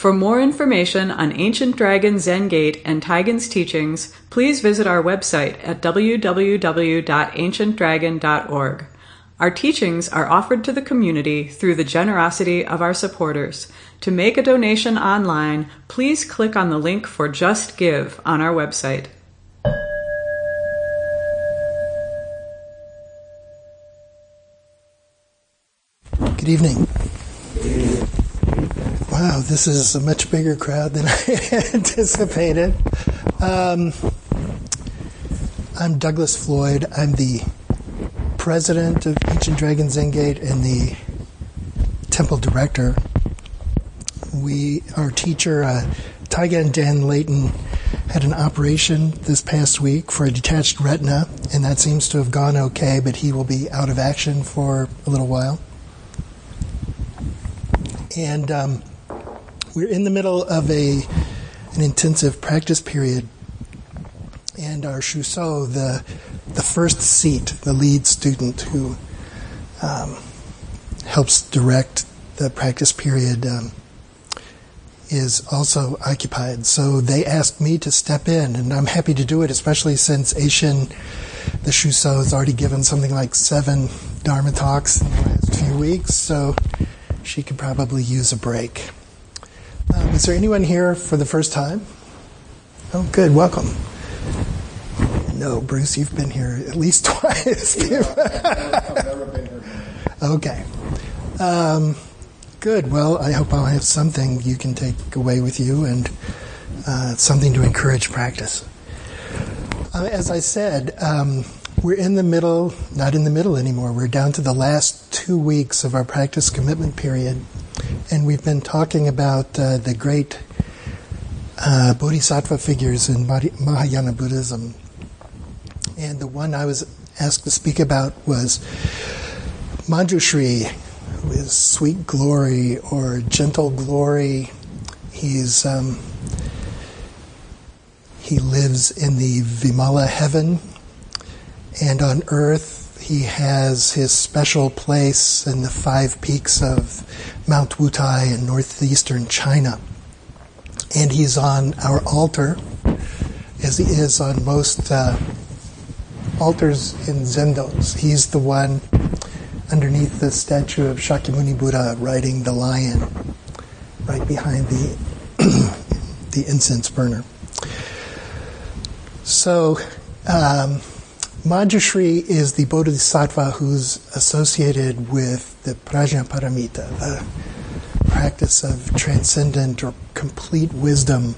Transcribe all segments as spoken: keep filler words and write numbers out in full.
For more information on Ancient Dragon Zen Gate and Taigen's teachings, please visit our website at w w w dot ancient dragon dot org. Our teachings are offered to the community through the generosity of our supporters. To make a donation online, please click on the link for Just Give on our website. Good evening. Wow, this is a much bigger crowd than I anticipated. Um, I'm Douglas Floyd. I'm the president of Ancient Dragon Zen Gate and the temple director. We, our teacher, uh, Taigen Dan Layton, had an operation this past week for a detached retina, and that seems to have gone okay, but he will be out of action for a little while. And um, we're in the middle of a an intensive practice period. And our Shuso, the the first seat, the lead student who um, helps direct the practice period, um, is also occupied. So they asked me to step in, and I'm happy to do it, especially since Aishin, the Shuso, has already given something like seven Dharma talks in the last few weeks. So she could probably use a break. Um, is there anyone here for the first time? Oh, good. Welcome. No, Bruce, you've been here at least twice. Yeah, I've never been here. Okay. Um, good. Well, I hope I'll have something you can take away with you and uh, something to encourage practice. Uh, as I said, um, we're in the middle, not in the middle anymore. We're down to the last two weeks of our practice commitment period. And we've been talking about uh, the great uh, bodhisattva figures in Mahayana Buddhism. And the one I was asked to speak about was Manjushri, who is sweet glory or gentle glory. He's um, he lives in the Vimala heaven. And on earth, he has his special place in the five peaks of Mount Wutai in northeastern China. And he's on our altar, as he is on most uh, altars in Zendos. He's the one underneath the statue of Shakyamuni Buddha riding the lion, right behind the, the incense burner. So, um, Manjushri is the bodhisattva who's associated with the Prajnaparamita, the practice of transcendent or complete wisdom.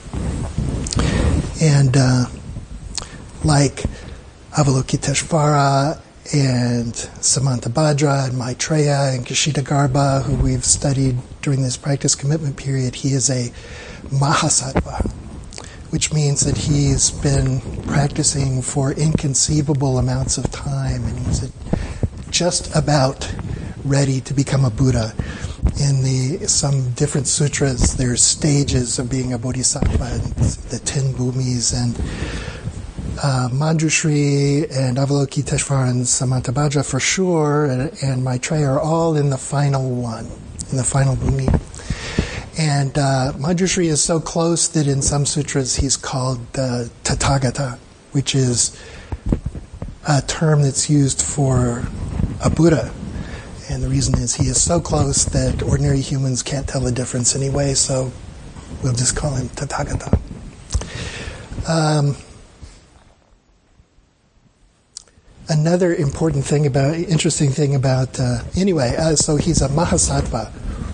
And uh, like Avalokiteshvara and Samantabhadra and Maitreya and Kshitigarbha, who we've studied during this practice commitment period, he is a Mahasattva, which means that he's been practicing for inconceivable amounts of time, and he's just about ready to become a Buddha. In the some different sutras, there's stages of being a bodhisattva, and the ten bhumis, and uh, Manjushri and Avalokiteshvara and Samantabhadra for sure, and, and Maitreya are all in the final one, in the final bhumi. And uh, Manjushri is so close that in some sutras he's called uh, Tathagata, which is a term that's used for a Buddha. And the reason is he is so close that ordinary humans can't tell the difference anyway, so we'll just call him Tathagata. Um, another important thing about, interesting thing about, uh, anyway, uh, so he's a Mahasattva.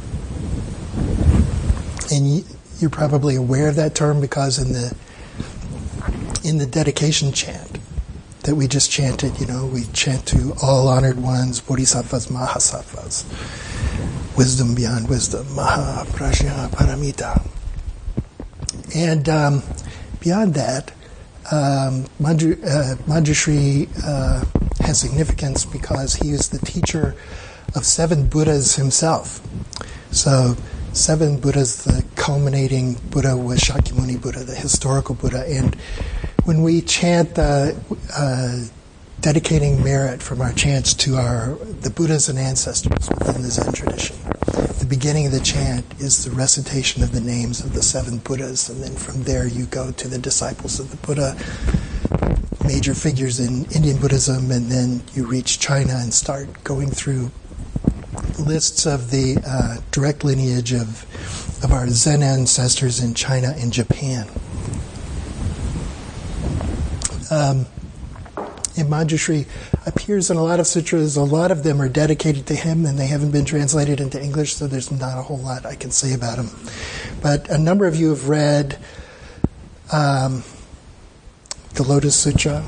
And you're probably aware of that term because in the in the dedication chant that we just chanted, you know, we chant to all honored ones, bodhisattvas, mahasattvas, wisdom beyond wisdom, maha prajna paramita. And um, beyond that, um, Manju, uh, Manjushri uh, has significance because he is the teacher of seven Buddhas himself. So seven Buddhas, the culminating Buddha was Shakyamuni Buddha, the historical Buddha. And when we chant the uh, dedicating merit from our chants to our the Buddhas and ancestors within the Zen tradition, the the beginning of the chant is the recitation of the names of the seven Buddhas, and then from there you go to the disciples of the Buddha, major figures in Indian Buddhism, and then you reach China and start going through lists of the uh, direct lineage of of our Zen ancestors in China and Japan. Um, and Manjushri appears in a lot of sutras. A lot of them are dedicated to him, and they haven't been translated into English, so there's not a whole lot I can say about him. But a number of you have read um, the Lotus Sutra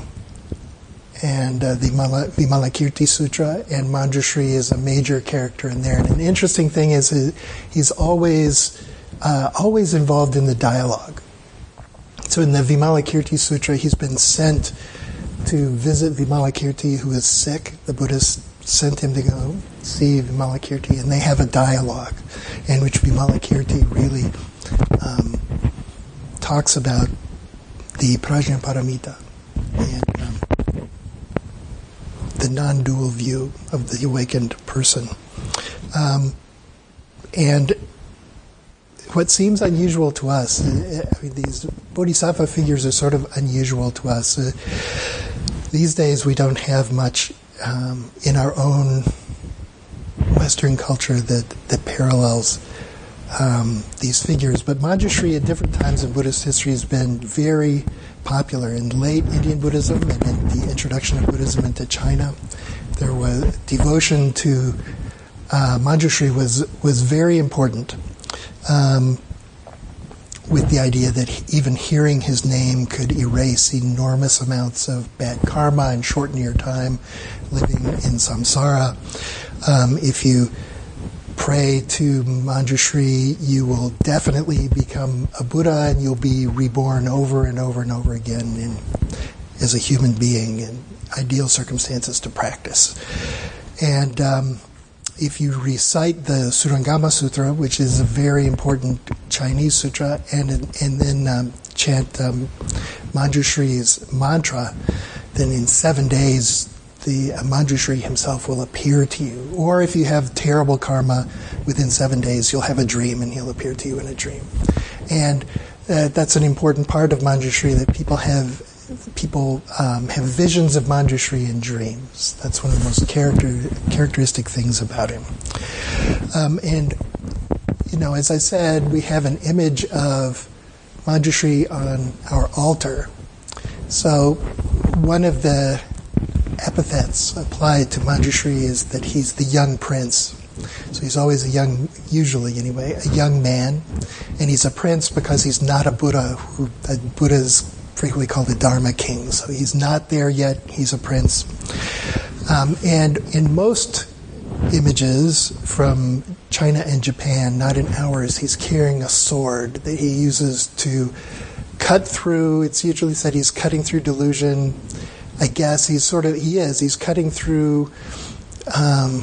and uh, the Mala, Vimalakirti Sutra, and Manjushri is a major character in there. And an interesting thing is he's always uh, always involved in the dialogue. So in the Vimalakirti Sutra, he's been sent to visit Vimalakirti, who is sick. The Buddhists sent him to go see Vimalakirti, and they have a dialogue in which Vimalakirti really um, talks about the Prajnaparamita and um, the non-dual view of the awakened person. Um, and what seems unusual to us, I mean, these bodhisattva figures are sort of unusual to us. Uh, these days we don't have much um, in our own Western culture that, that parallels um, these figures. But Manjushri at different times in Buddhist history has been very popular. In late Indian Buddhism and in the introduction of Buddhism into China, there was devotion to uh, Manjushri was was very important. Um, with the idea that he, even hearing his name could erase enormous amounts of bad karma and shorten your time living in samsara. Um, if you pray to Manjushri, you will definitely become a Buddha, and you'll be reborn over and over and over again in, as a human being in ideal circumstances to practice. And um, if you recite the Surangama Sutra, which is a very important Chinese sutra, and and then um, chant um, Manjushri's mantra, then in seven days the uh, Manjushri himself will appear to you. Or if you have terrible karma, within seven days you'll have a dream and he'll appear to you in a dream. And uh, that's an important part of Manjushri, that people have people um, have visions of Manjushri in dreams. That's one of the most character characteristic things about him. Um, and, you know, as I said, we have an image of Manjushri on our altar. So one of the epithets applied to Manjushri is that he's the young prince. So he's always a young, usually anyway, a young man. And he's a prince because he's not a Buddha. Who, a Buddha's frequently called a Dharma king. So he's not there yet, he's a prince. Um, and in most images from China and Japan, not in ours, he's carrying a sword that he uses to cut through, it's usually said he's cutting through delusion. I guess he's sort of, he is, he's cutting through um,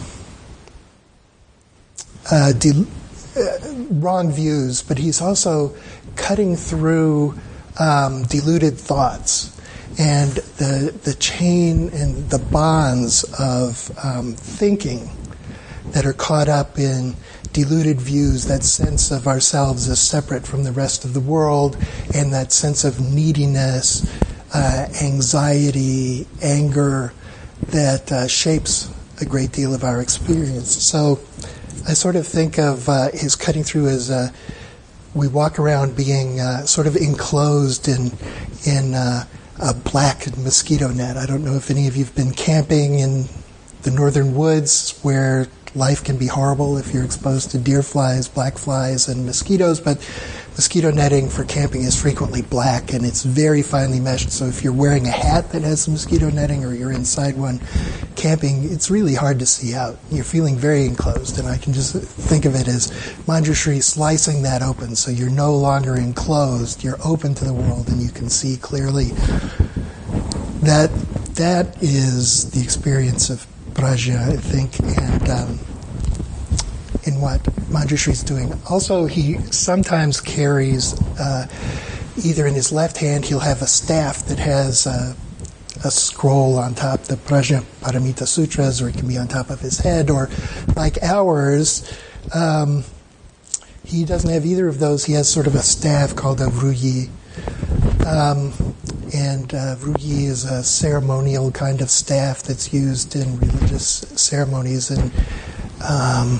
uh, de- uh, wrong views, but he's also cutting through Um, deluded thoughts and the the chain and the bonds of um, thinking that are caught up in deluded views, that sense of ourselves as separate from the rest of the world, and that sense of neediness, uh, anxiety, anger that uh, shapes a great deal of our experience. So I sort of think of uh, his cutting through as a we walk around being uh, sort of enclosed in in uh, a black mosquito net. I don't know if any of you have been camping in the northern woods where life can be horrible if you're exposed to deer flies, black flies, and mosquitoes, but mosquito netting for camping is frequently black, and it's very finely meshed, so if you're wearing a hat that has mosquito netting or you're inside one camping, it's really hard to see out. You're feeling very enclosed, and I can just think of it as Manjushri slicing that open, so you're no longer enclosed, you're open to the world, and you can see clearly. That that is the experience of Prajna, I think, and um, in what Manjushri's doing. Also, he sometimes carries, uh, either in his left hand, he'll have a staff that has uh, a scroll on top, the Prajnaparamita Sutras, or it can be on top of his head, or like ours, Um, he doesn't have either of those. He has sort of a staff called a vruyi. Um, and uh, vruyi is a ceremonial kind of staff that's used in religious ceremonies, and um,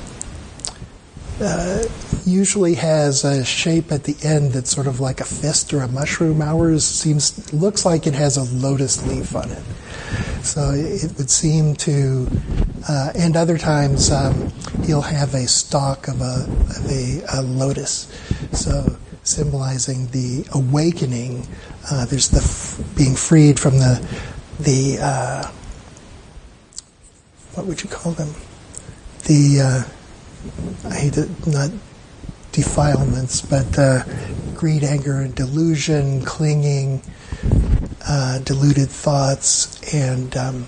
uh, usually has a shape at the end that's sort of like a fist or a mushroom. Ours seems looks like it has a lotus leaf on it. So it would seem to, uh, and other times um, he'll have a stalk of a, of a, a lotus, so symbolizing the awakening. Uh, there's the f- being freed from the the uh, what would you call them? The uh, I hate it, not defilements, but uh, greed, anger, and delusion, clinging. Uh, deluded thoughts, and um,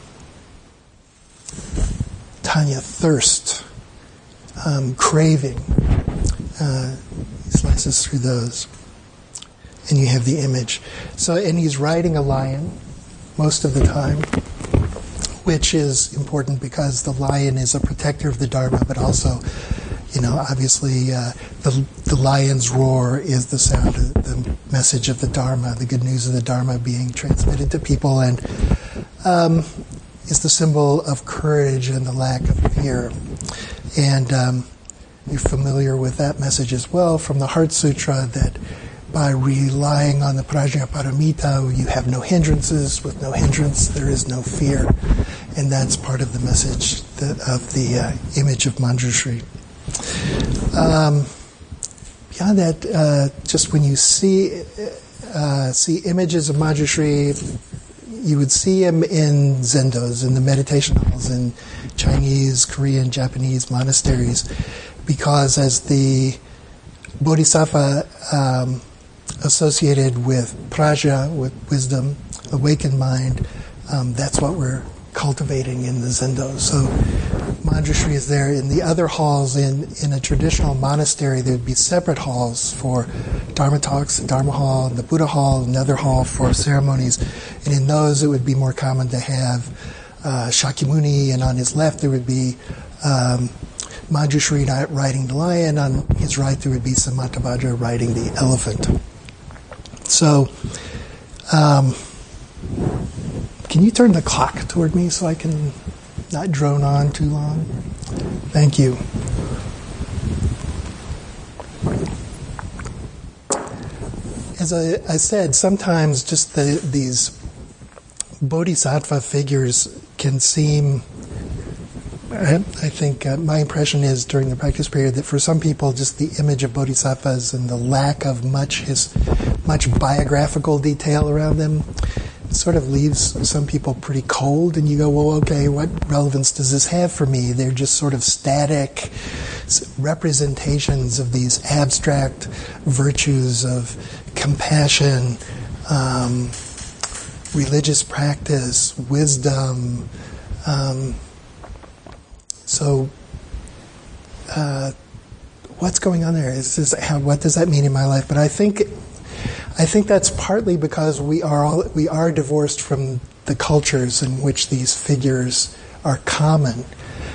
Tanya, thirst, um, craving. Uh, he slices through those, and you have the image. So, and he's riding a lion most of the time, which is important because the lion is a protector of the Dharma, but also, you know, obviously uh, the the lion's roar is the sound of the message of the Dharma, the good news of the Dharma being transmitted to people, and um, is the symbol of courage and the lack of fear. And um, you're familiar with that message as well from the Heart Sutra, that by relying on the Prajnaparamita, you have no hindrances. With no hindrance, there is no fear. And that's part of the message that, of the uh, image of Manjushri. Um, beyond that, uh, just when you see uh, see images of Manjushri, you would see him in zendos, in the meditation halls, in Chinese, Korean, Japanese monasteries, because as the bodhisattva um, associated with prajna, with wisdom, awakened mind, um, that's what we're cultivating in the zendo. So Manjushri is there. In the other halls, in, in a traditional monastery, there would be separate halls for Dharma talks, the Dharma hall, the Buddha hall, another hall for ceremonies. And in those, it would be more common to have uh, Shakyamuni, and on his left there would be um, Manjushri riding the lion. On his right there would be Samantabhadra riding the elephant. So, um, can you turn the clock toward me so I can not drone on too long? Thank you. As I, I said, sometimes just the, these bodhisattva figures can seem, I, I think uh, my impression is during the practice period that for some people just the image of bodhisattvas and the lack of much his, much biographical detail around them sort of leaves some people pretty cold, and you go, well, okay, what relevance does this have for me? They're just sort of static representations of these abstract virtues of compassion, um, religious practice, wisdom. Um, so, uh, what's going on there? Is this, how, what does that mean in my life? But I think I think that's partly because we are all, we are divorced from the cultures in which these figures are common.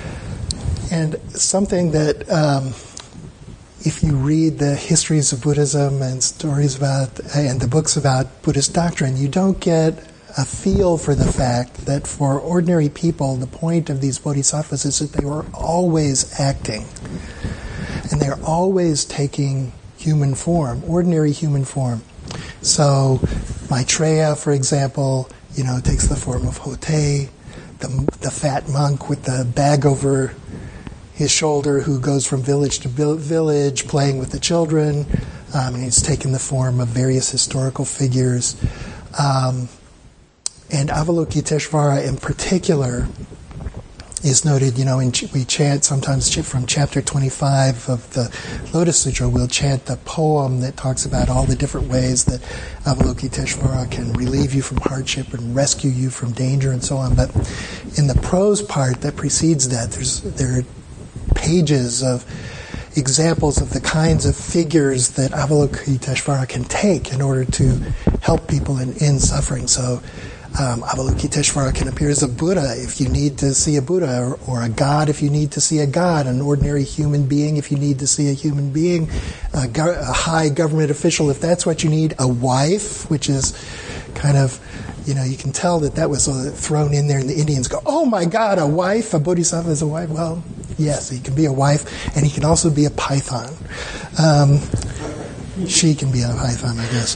And something that, um, if you read the histories of Buddhism and stories about, and the books about Buddhist doctrine, you don't get a feel for the fact that for ordinary people, the point of these bodhisattvas is that they were always acting. And they're always taking human form, ordinary human form. So Maitreya, for example, you know, takes the form of Hote, the, the fat monk with the bag over his shoulder who goes from village to village playing with the children. Um, and he's taken the form of various historical figures. Um, and Avalokiteshvara in particular is noted, you know, in, we chant sometimes from chapter twenty-five of the Lotus Sutra, we'll chant the poem that talks about all the different ways that Avalokiteshvara can relieve you from hardship and rescue you from danger and so on. But in the prose part that precedes that, there's there are pages of examples of the kinds of figures that Avalokiteshvara can take in order to help people in, in suffering. So Um, Avalokiteshvara can appear as a Buddha if you need to see a Buddha, or, or a god if you need to see a god, an ordinary human being if you need to see a human being, a, go- a high government official if that's what you need, a wife, which is kind of, you know, you can tell that that was uh, thrown in there, and the Indians go, oh my God, a wife, a bodhisattva is a wife. Well, yes, he can be a wife, and he can also be a python. Um, she can be a python, I guess.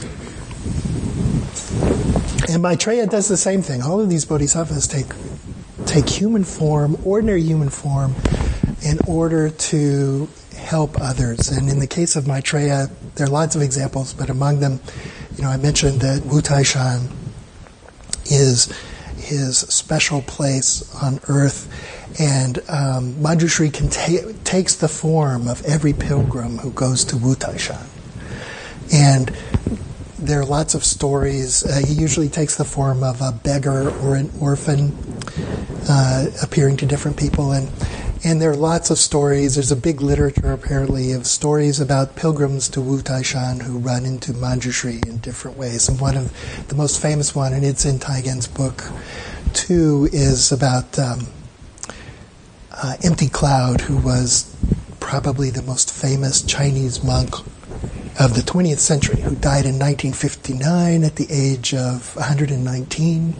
And Maitreya does the same thing. All of these bodhisattvas take take human form, ordinary human form, in order to help others. And in the case of Maitreya, there are lots of examples, but among them, you know, I mentioned that Wu Taishan is his special place on earth, and um, Manjushri can ta- takes the form of every pilgrim who goes to Wu Taishan. And there are lots of stories. Uh, he usually takes the form of a beggar or an orphan, uh, appearing to different people. And and there are lots of stories. There's a big literature, apparently, of stories about pilgrims to Wu Taishan who run into Manjushri in different ways. And one of the most famous one, and it's in Taigen's book too, is about um, uh, Empty Cloud, who was probably the most famous Chinese monk of the twentieth century, who died in nineteen fifty-nine at the age of one hundred nineteen.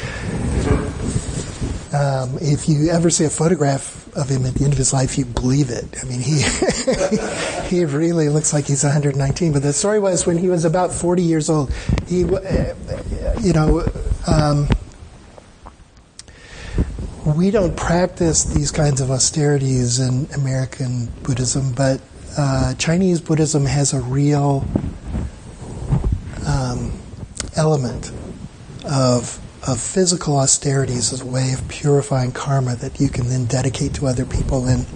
Um, if you ever see a photograph of him at the end of his life, you believe it. I mean, he he really looks like he's one hundred nineteen. But the story was, when he was about forty years old, he, uh, you know, um, we don't practice these kinds of austerities in American Buddhism, but Uh, Chinese Buddhism has a real um, element of of physical austerities as a way of purifying karma that you can then dedicate to other people. And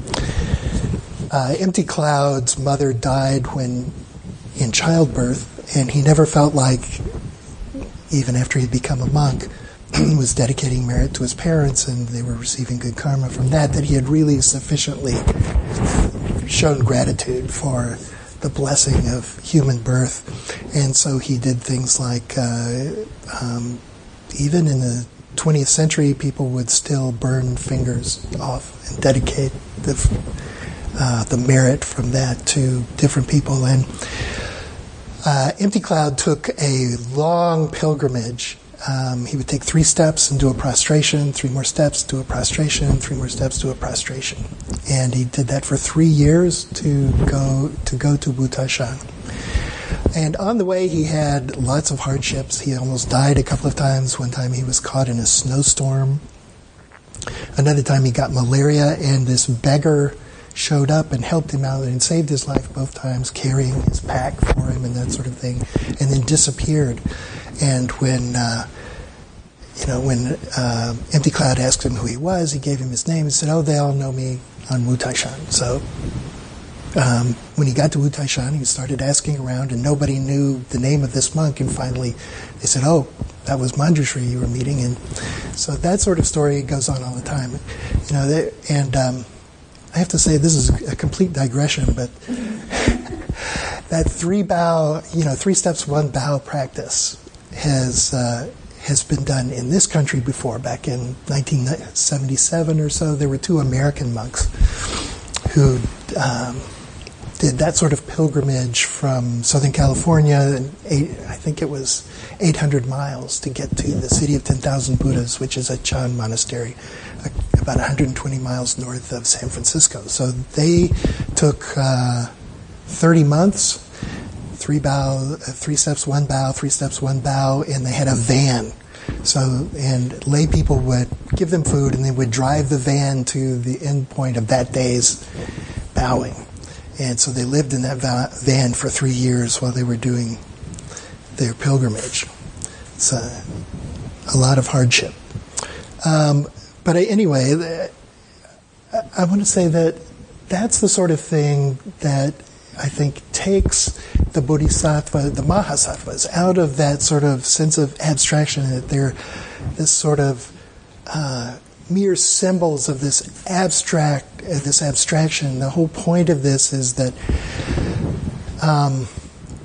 uh, Empty Cloud's mother died when in childbirth, and he never felt like, even after he'd become a monk, was dedicating merit to his parents and they were receiving good karma from that, that he had really sufficiently shown gratitude for the blessing of human birth. And so he did things like, uh, um, even in the twentieth century, people would still burn fingers off and dedicate the, uh, the merit from that to different people. And uh, Empty Cloud took a long pilgrimage. Um, he would take three steps and do a prostration, three more steps, do a prostration, three more steps, do a prostration. And he did that for three years to go to go to Wu Taishan. And on the way, he had lots of hardships. He almost died a couple of times. One time he was caught in a snowstorm. Another time he got malaria, and this beggar showed up and helped him out and saved his life both times, carrying his pack for him and that sort of thing, and then disappeared. And when, uh, you know, when uh, Empty Cloud asked him who he was, he gave him his name and said, oh, they all know me on Wu Taishan. So um, when he got to Wu Taishan, he started asking around, and nobody knew the name of this monk. And finally they said, oh, that was Manjushri you were meeting. And so that sort of story goes on all the time. You know, they, and um, I have to say, this is a complete digression, but that three bow, you know, three steps, one bow practice has uh, has been done in this country before. Back in nineteen seventy-seven or so, there were two American monks who um, did that sort of pilgrimage from Southern California, and eight, I think it was eight hundred miles to get to the city of ten thousand Buddhas, which is a Chan monastery, about one hundred twenty miles north of San Francisco. So they took uh, thirty months. Three bow, three steps, one bow, three steps, one bow, and they had a van. So, and lay people would give them food, and they would drive the van to the end point of that day's bowing. And so they lived in that va- van for three years while they were doing their pilgrimage. It's a, a lot of hardship. Um, but anyway, I, I want to say that that's the sort of thing that I think takes the bodhisattva, the mahasattvas, out of that sort of sense of abstraction, that they're this sort of uh, mere symbols of this abstract, uh, this abstraction. The whole point of this is that um,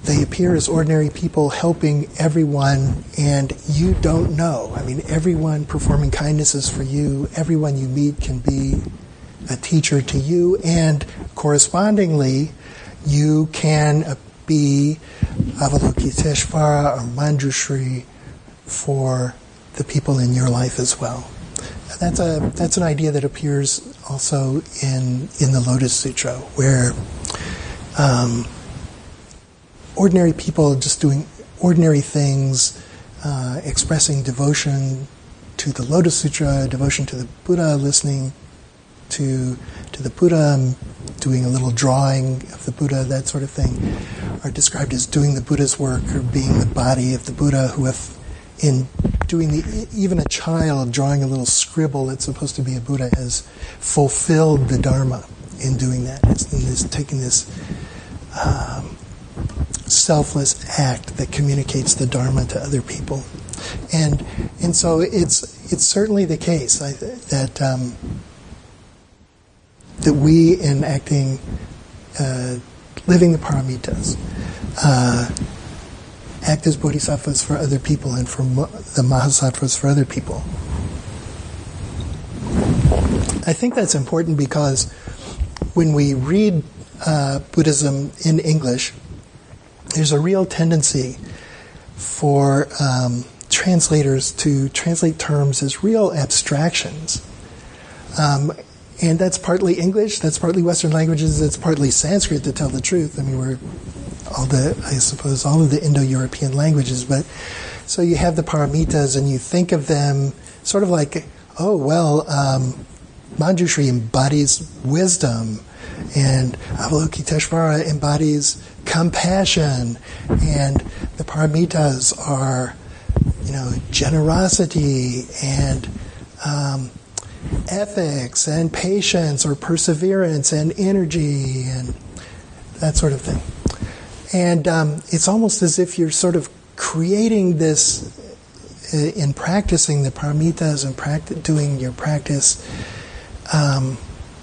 they appear as ordinary people helping everyone, and you don't know. I mean, everyone performing kindnesses for you, everyone you meet can be a teacher to you, and correspondingly, you can be Avalokiteshvara or Manjushri for the people in your life as well. That's a that's an idea that appears also in in the Lotus Sutra, where um, ordinary people just doing ordinary things, uh, expressing devotion to the Lotus Sutra, devotion to the Buddha, listening to to the Buddha, doing a little drawing of the Buddha, that sort of thing, are described as doing the Buddha's work or being the body of the Buddha, who have in doing the, even a child drawing a little scribble that's supposed to be a Buddha has fulfilled the Dharma in doing that. It's in this, taking this um, selfless act that communicates the Dharma to other people. And and so it's it's certainly the case I, that um, that we, in acting, uh, living the paramitas, uh, act as bodhisattvas for other people and for mo- the mahasattvas for other people. I think that's important because when we read uh, Buddhism in English, there's a real tendency for um, translators to translate terms as real abstractions. Um, and that's partly English, that's partly Western languages, that's partly Sanskrit, to tell the truth. I mean, we're all the, I suppose, all of the Indo-European languages, but so you have the paramitas and you think of them sort of like, oh, well, um, Manjushri embodies wisdom, and Avalokiteshvara embodies compassion, and the paramitas are, you know, generosity and um, ethics and patience or perseverance and energy and that sort of thing. And um, it's almost as if you're sort of creating this uh, in practicing the paramitas and practi- doing your practice. Um,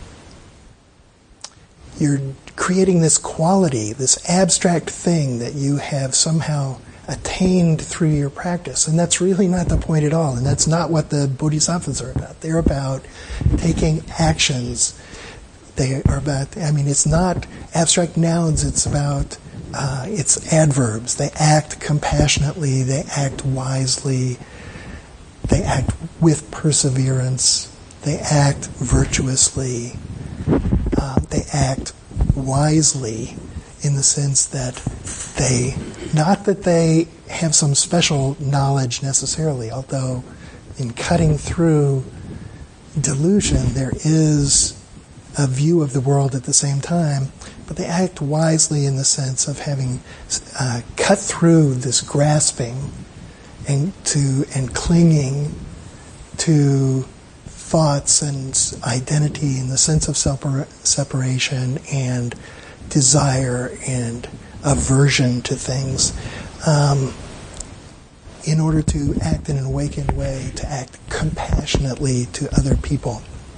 you're creating this quality, this abstract thing that you have somehow attained through your practice. And that's really not the point at all. And that's not what the bodhisattvas are about. They're about taking actions. They are about, I mean, it's not abstract nouns, it's about Uh, it's adverbs. They act compassionately. They act wisely. They act with perseverance. They act virtuously. Um, they act wisely in the sense that they, not that they have some special knowledge necessarily, although in cutting through delusion there is a view of the world at the same time, but they act wisely in the sense of having uh, cut through this grasping and to and clinging to thoughts and identity in the sense of separa- separation and desire and aversion to things, um, in order to act in an awakened way, to act compassionately to other people.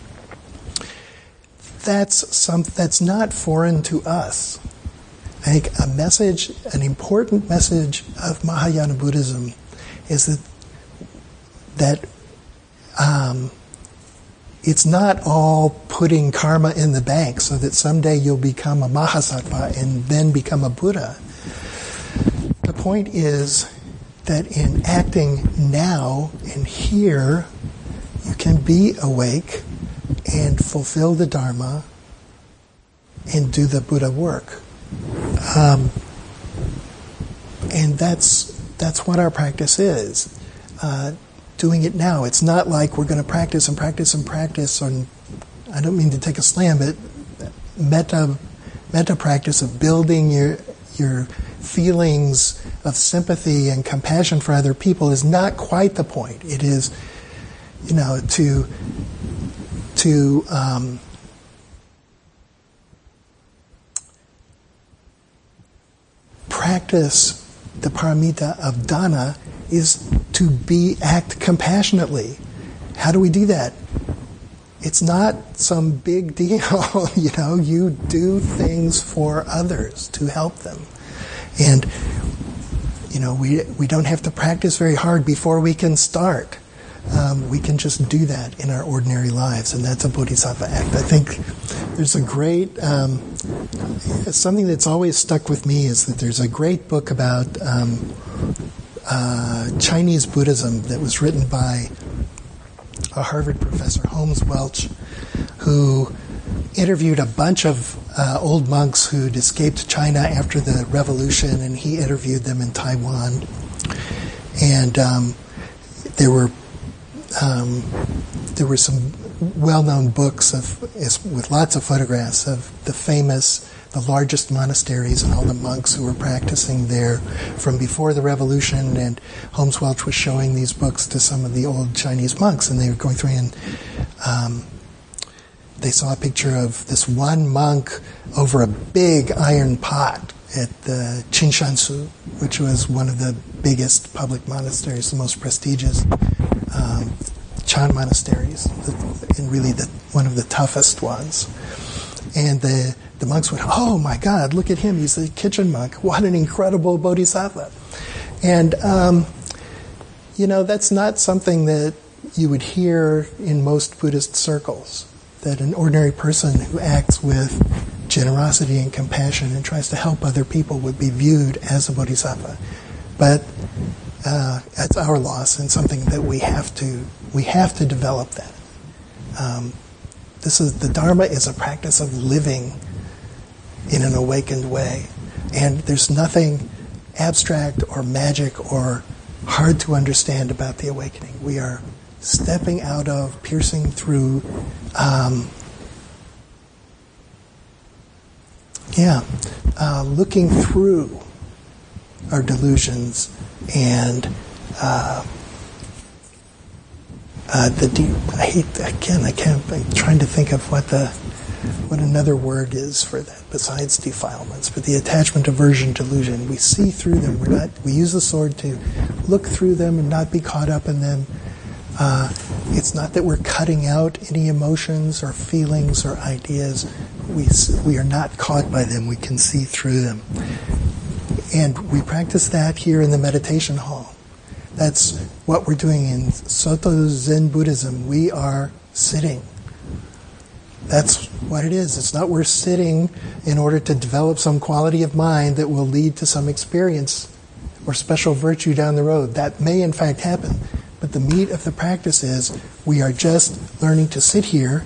That's some. That's not foreign to us. I think a message, an important message of Mahayana Buddhism, is that that um, it's not all putting karma in the bank so that someday you'll become a Mahasattva and then become a Buddha. The point is that in acting now and here, you can be awake and fulfill the Dharma and do the Buddha work. Um, and that's that's what our practice is. Uh, doing it now. It's not like we're going to practice and practice and practice on, I don't mean to take a slam, but metta, metta practice of building your your feelings of sympathy and compassion for other people is not quite the point. It is, you know, to to um, practice the paramita of dana is to be act compassionately. How do we do that? It's not some big deal, you know. You do things for others to help them, And, you know, we we don't have to practice very hard before we can start. Um, we can just do that in our ordinary lives, and that's a bodhisattva act. I think there's a great, um, something that's always stuck with me is that there's a great book about um, uh, Chinese Buddhism that was written by a Harvard professor, Holmes Welch, who interviewed a bunch of uh, old monks who'd escaped China after the revolution, and he interviewed them in Taiwan. And um, there were um, there were some well-known books of with lots of photographs of the famous, the largest monasteries and all the monks who were practicing there from before the revolution. And Holmes Welch was showing these books to some of the old Chinese monks, and they were going through and um, they saw a picture of this one monk over a big iron pot at the Qinshansu, which was one of the biggest public monasteries, the most prestigious um, Chan monasteries, and really the, one of the toughest ones. And the the monks went, "Oh my God, look at him! He's a kitchen monk. What an incredible bodhisattva!" And um, you know, that's not something that you would hear in most Buddhist circles. That an ordinary person who acts with generosity and compassion and tries to help other people would be viewed as a bodhisattva. But uh, that's our loss, and something that we have to we have to develop that. Um, this is the Dharma is a practice of living in an awakened way, and there's nothing abstract or magic or hard to understand about the awakening. We are stepping out of, piercing through, um, yeah, uh, looking through our delusions and uh, uh, the deep. I hate again. I can't. I'm trying to think of what the what another word is for that besides defilements. But the attachment, aversion, delusion. We see through them. We're not. We use the sword to look through them and not be caught up in them. Uh, it's not that we're cutting out any emotions or feelings or ideas. We we are not caught by them. We can see through them. And we practice that here in the meditation hall. That's what we're doing in Soto Zen Buddhism. We are sitting. That's what it is. It's not we're sitting in order to develop some quality of mind that will lead to some experience or special virtue down the road. That may in fact happen. But the meat of the practice is we are just learning to sit here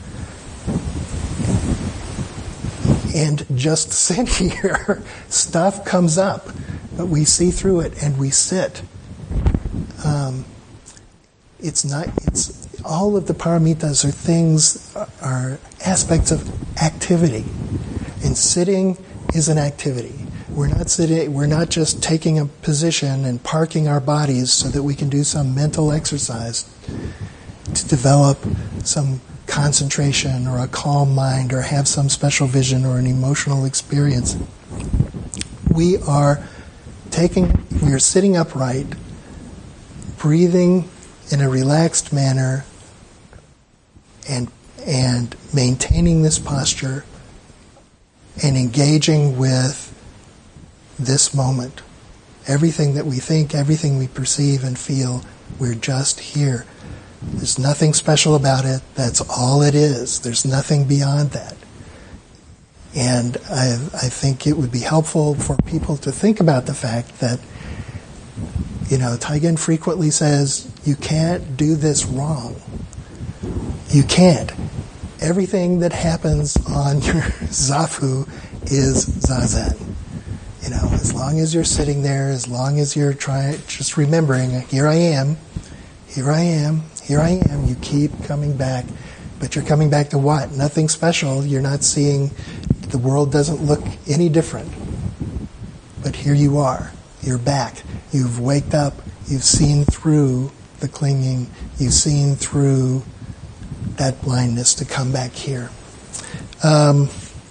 and just sit here. Stuff comes up, but we see through it and we sit. Um, it's not. It's all of the paramitas are things, are aspects of activity, and sitting is an activity. We're not sitting. We're not just taking a position and parking our bodies so that we can do some mental exercise to develop some concentration or a calm mind or have some special vision or an emotional experience. We are taking. We are sitting upright, breathing in a relaxed manner, and and maintaining this posture and engaging with this moment. Everything that we think, everything we perceive and feel, we're just here. There's nothing special about it. That's all it is. There's nothing beyond that. And I, I think it would be helpful for people to think about the fact that, you know, Taigen frequently says, you can't do this wrong. You can't. Everything that happens on your zafu is zazen. You know, as long as you're sitting there, as long as you're trying, just remembering, here I am, here I am, here I am, you keep coming back. But you're coming back to what? Nothing special. You're not seeing, the world doesn't look any different. But here you are. You're back. You've waked up. You've seen through the clinging. You've seen through that blindness to come back here. Um,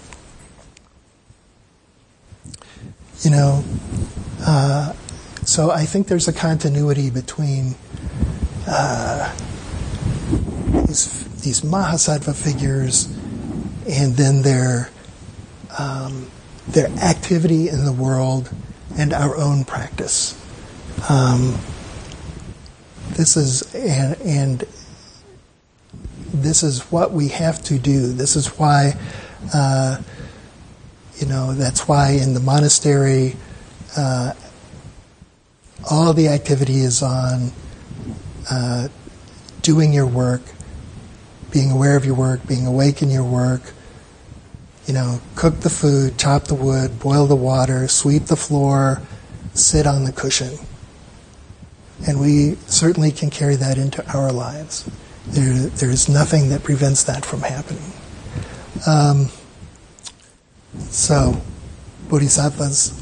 You know, uh, so I think there's a continuity between uh, these, these Mahasattva figures and then their um, their activity in the world and our own practice. Um, this is and, and this is what we have to do. This is why, uh, you know, that's why in the monastery, uh, all the activity is on uh, doing your work, being aware of your work, being awake in your work. You know, cook the food, chop the wood, boil the water, sweep the floor, sit on the cushion. And we certainly can carry that into our lives. There, there's nothing that prevents that from happening. Um, so, bodhisattvas.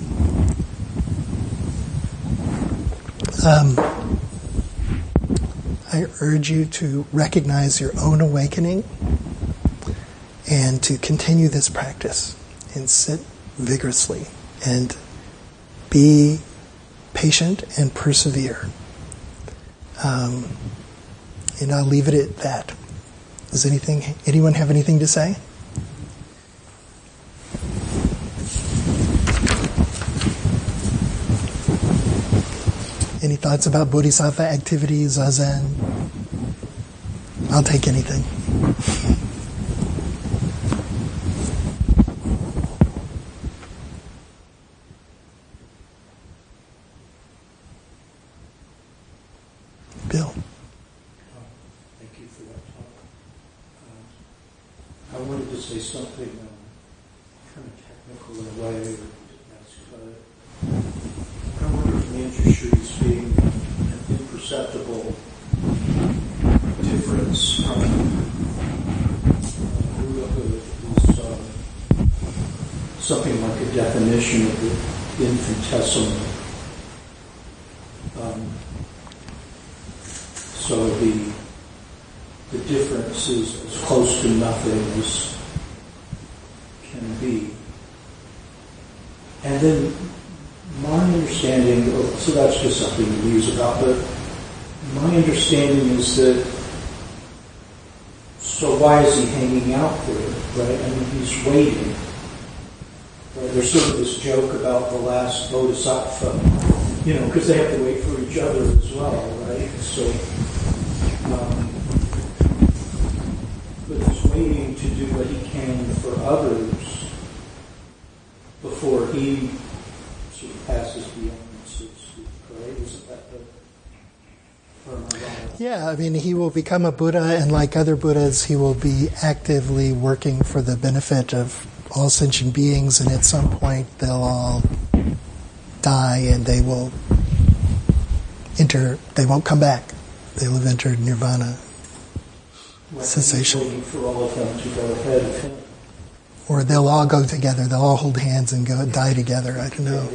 Um, I urge you to recognize your own awakening and to continue this practice and sit vigorously and be patient and persevere. Um, and I'll leave it at that. Does anything, anyone have anything to say? Any thoughts about bodhisattva activities, zazen? I'll take anything. Bill. Thank you for that talk. Uh, I wanted to say something um, kind of technical in a way, or ask about it. I wonder if Manju Shri is being an imperceptible difference from Buddhahood is um, something like a definition of the infinitesimal. Um, So the the difference is as close to nothing as can be. And then my understanding, so that's just something to muse about, but my understanding is that, so why is he hanging out there, right? I mean, he's waiting. Right? There's sort of this joke about the last bodhisattva, you know, because they have to wait for each other as well, right? So, Um, but he's waiting to do what he can for others before he sort of passes beyond, so to speak, right? Isn't that the... Or am I wrong? Yeah, I mean, he will become a Buddha, and like other Buddhas, he will be actively working for the benefit of all sentient beings, and at some point they'll all die and they will enter, they won't come back. They will have entered nirvana, Like cessation. He's waiting for all of them to go ahead of him. Or they'll all go together. They'll all hold hands and go die together. I don't know.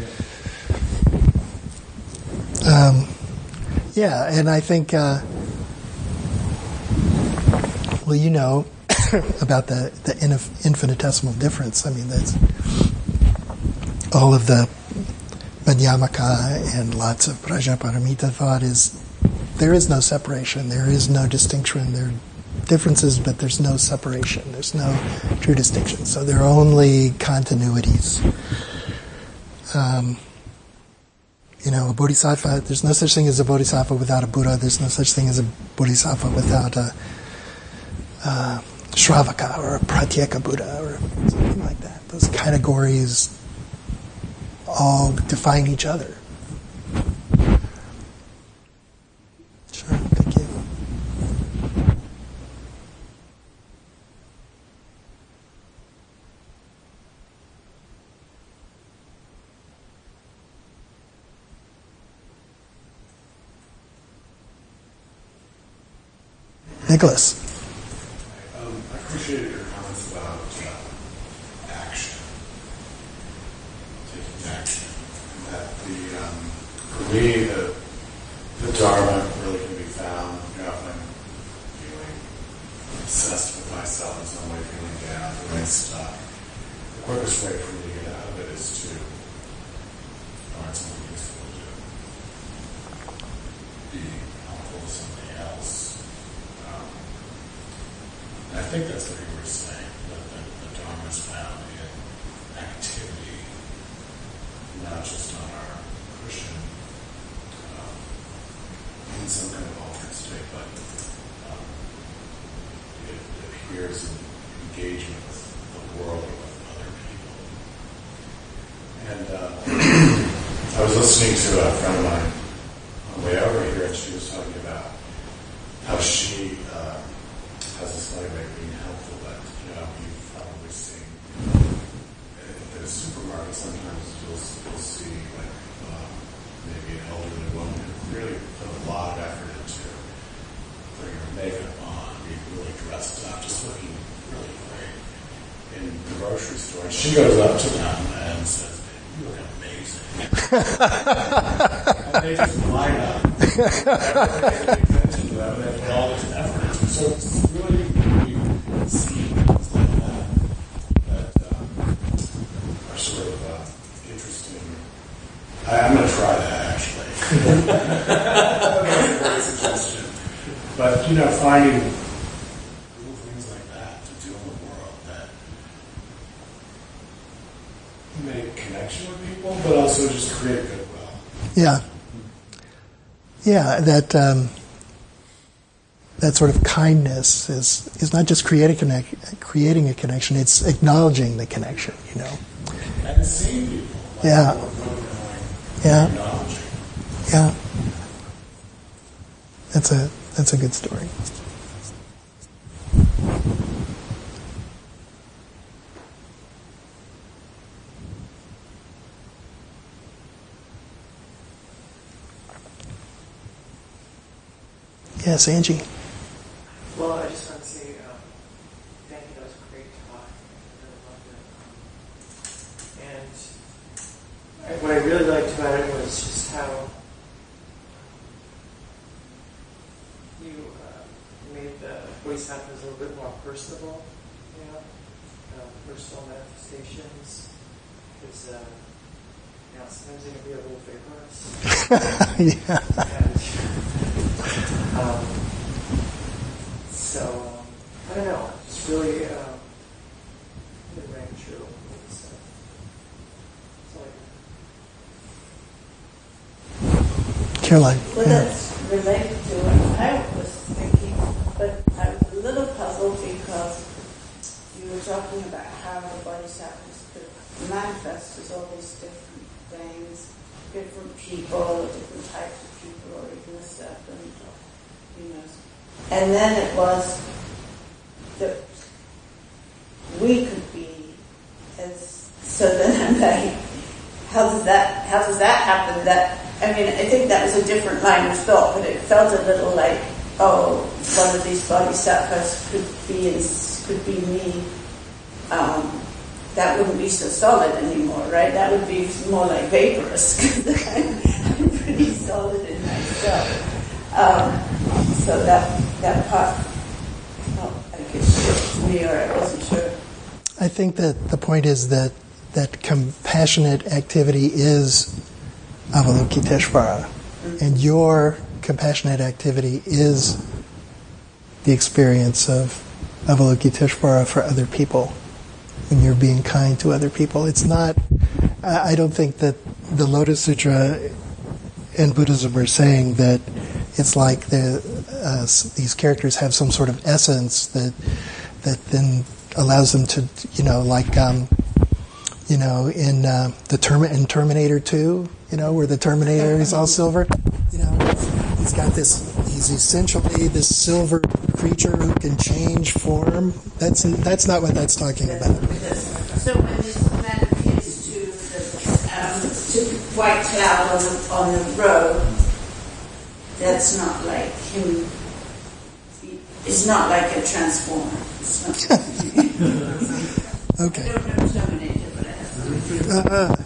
Um, yeah, and I think, uh, well, you know about the, the infinitesimal difference. I mean, that's all of the Madhyamaka and lots of Prajaparamita thought is there is no separation. There is no distinction. There are differences, but there's no separation. There's no true distinction. So there are only continuities. Um, you know, a bodhisattva, there's no such thing as a bodhisattva without a Buddha. There's no such thing as a bodhisattva without a, a Shravaka or a Pratyeka Buddha or something like that. Those categories all define each other. Sure, thank you. Nicholas. Um, I appreciated your comments about uh, action, taking action, and that the um, for me the the Dharma really can be found. You know, if I'm feeling obsessed with myself in some way, feeling down, feeling stuck, the quickest way for me to get out of it is to find something useful to do, be helpful to somebody else. Um, and I think that's what you were saying, that the, the Dharma is found in activity, not just on our cushion um, in some kind of altered state, but um, it appears in engagement with the world or with other people. And uh, I was listening to a friend of mine on the way over here, and she was talking about how she uh, has this funny way of being helpful, but you know, you've probably seen at a supermarket sometimes you'll, you'll see like um, maybe an elderly woman who really put a lot of effort into putting her makeup on, being really dressed up, just looking really great in the grocery store. And she goes up to them and says, "You look amazing." And they just line up. Attention to them, and they put all this effort into it. So it's really you see things like that that um, are sort of uh, interesting. I, I'm going to try that actually. That's a great suggestion. But you know, finding little things like that to do in the world that make connection with people, but also just create goodwill. Yeah. Yeah, that um, that sort of kindness is is not just creating connect, creating a connection; it's acknowledging the connection. You know. And seeing people. Like Yeah. Yeah. Acknowledging. Yeah. That's a that's a good story. Yes, Angie. Well, I just want to say um, thank you. That was a great talk. I really loved it. And I, what I really liked about it was just how you uh, made the bodhisattvas a little bit more personable, you know, um, personal manifestations. Because, uh, you know, sometimes they can be a little vaporous. Yeah. And, um, so, um, I don't know, it's really, um, it rang true. So, so Caroline. Well, Yeah. that's related to what I was thinking, but I was a little puzzled because you were talking about how the bodhisattvas could manifest as all these different things, different people, different types of people, or even a serpent, or who knows. And then it was that we could be as, so then I'm like, how does that, how does that happen? That, I mean, I think that was a different line of thought, but it felt a little like, oh, one of these bodhisattvas could be, could be me. Um, that wouldn't be so solid anymore, right? That would be more like vaporous, because I'm, I'm pretty solid in myself. Um, so that that part, oh, I guess it was me, or I wasn't sure. I think that the point is that that compassionate activity is Avalokiteshvara, mm-hmm. and your compassionate activity is the experience of Avalokiteshvara for other people. When you're being kind to other people, it's not. I don't think that the Lotus Sutra and Buddhism are saying that it's like the uh, these characters have some sort of essence that that then allows them to, you know, like um, you know, in uh, the term in Terminator two, you know, where the Terminator is all silver. You know, he's got this. He's essentially this silver creature who can change form. That's that's not what that's talking about. So when this man appears to the um, to white cloud on the on the road, that's not like him. It's not like a transformer. It's not. Okay. I don't know Terminator, but I have to. Uh-uh.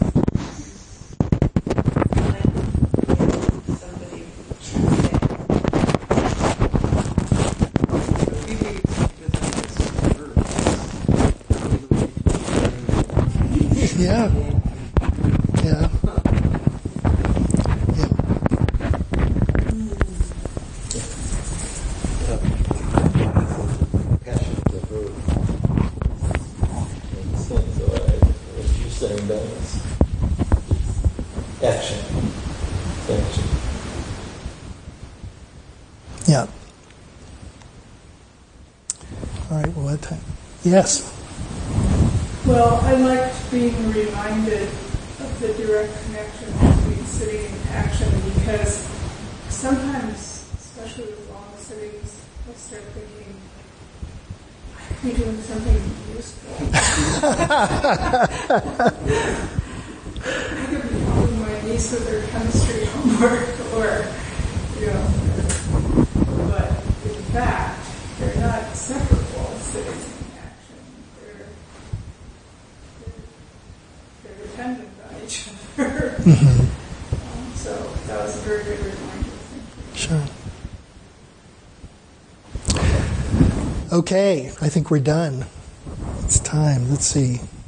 Yeah. Yeah. Yeah. Passion to her. In the sense of what you're saying, Dennis. action. Action. Yeah. All right, well, what time? Yes. Well, I liked being reminded of the direct connection between sitting and action, because sometimes, especially with long sittings, I start thinking, I could be doing something useful. I could be helping my niece with her chemistry homework, or, you know, but in fact, they're not separable, sitting and action. They're, they're, they're dependent on each other. Mm-hmm. um, so that was a very good reminder. Sure. Okay, I think we're done. It's time. Let's see.